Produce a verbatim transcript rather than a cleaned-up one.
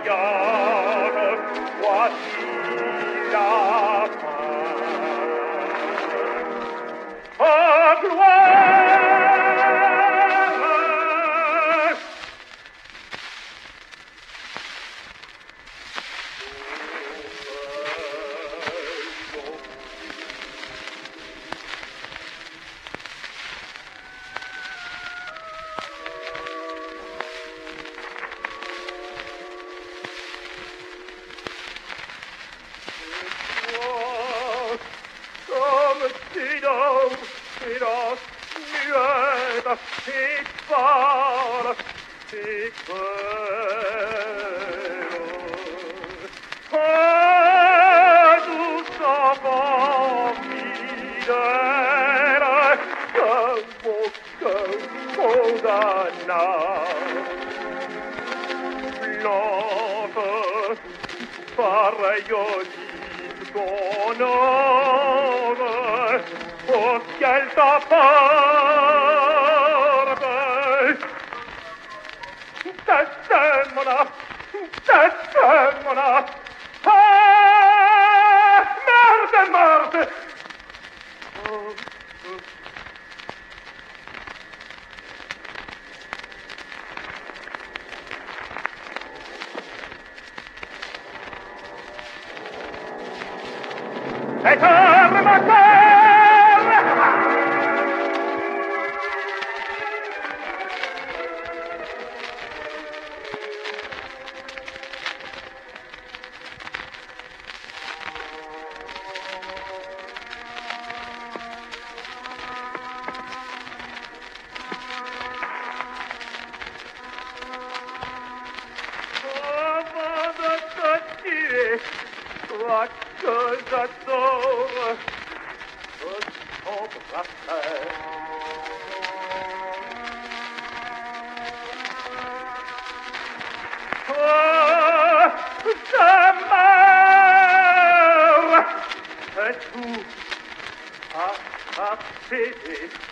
regarde, voici la fin. Oh, gloire! Comme si dans silence muette et pâle et cruelle, un doux enfant fidèle que mon cœur condamna. Blanche, pareille au lit ton ombre, au ciel t'apporte. Descends-moi, descends-moi, ah, merde, merde. Oh, oh. Et torre, ma terre! Avant de te tuer, toi que j'adore, je t'embrasserai. Oh, je meurs, c'est tout à apaiser.